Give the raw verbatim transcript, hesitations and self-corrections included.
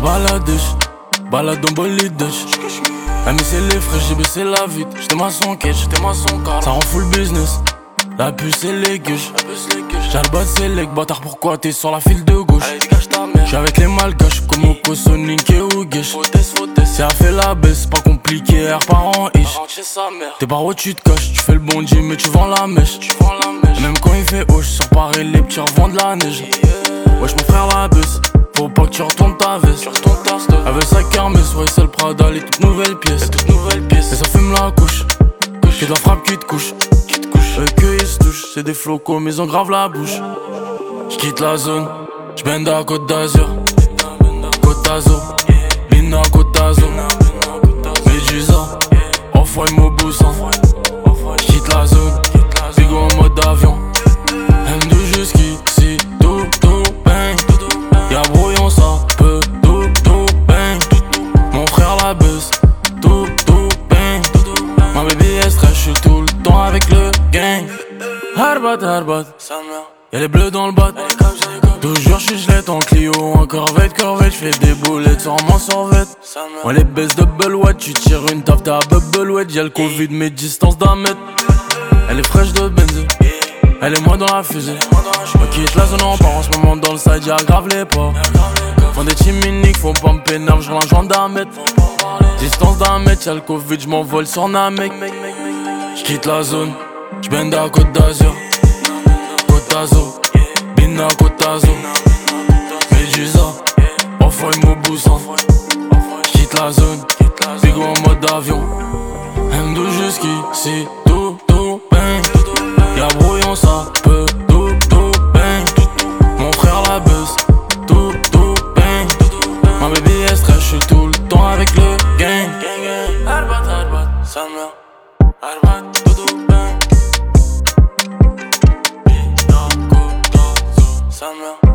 baladèche, balade en bolidèche. Elle c'est les frais, j'ai baissé la vitre. J'étais maçon quête, j'étais maçon car ça rend full business. La puce et les gueuches, j'ai le bas c'est les bâtard, pourquoi t'es sur la file de gauche? J'suis avec les malgaches comme Oko, Sonic et Ougesh. Si elle fait la baisse, pas compliqué, R par an ish. T'es par où tu te caches, tu fais le bondi mais tu vends la mèche. Et même quand il fait hoche, sur Paris les petits revendent la neige. Wesh mon frère la baisse, faut pas que tu retournes ta veste. Elle veut sa kermesse, ouais c'est le Prada, les toutes nouvelles pièces. Et ça fume la couche, que de la frappe qui te couche. Eux que ils se touchent, c'est des flocos mais ils ont grave la bouche. J'quitte la zone, j'bende à Côte d'Azur, Côte d'Azur, Lina Côte d'Azur, Medusa, Off-White Mobusan. J'quitte la zone, Bigo en mode avion. M deux jusqu'ici, tout, tout, bang. Y'a brouillon, ça peut, tout, tout, bang. Mon frère la baisse, tout, tout, bang. Ma baby est stress, j'suis tout le temps avec le gang. Harbat, harbat, y'a les bleus dans le bat. Toujours j'suis gelette en Clio, en corvette, corvette. J'fais des boulettes sur mon survette. On les baisse double wet, tu tires une taf, t'as bubble wet. Y'a le Covid, mais distance d'un mètre. Elle est fraîche de Benz, elle est moi dans la fusée. On quitte la zone, on part en ce moment dans le side, y'a grave les pas. Font des chiminiques, faut pas me pénal, j'roule un joint d'un mètre. Distance d'un mètre, y'a le Covid, j'm'envole sur Namek. J'quitte la zone, j'bende à Côte d'Azur, Côte d'Azur, Bina Côte d'Azur, Medusa, Off-White Mobusan. J'quitte la zone, Bigo en mode avion. M deux jusqu'ici, tout, tout, bang. Y'a brouillon, ça peut, tout, tout, bang. Mon frère la baisse, tout, tout, bang. Ma baby est stress, j'suis tout le temps avec le gang. Arbat, arbat, sa mère, arbat, tout, tout, bang. Sa mère.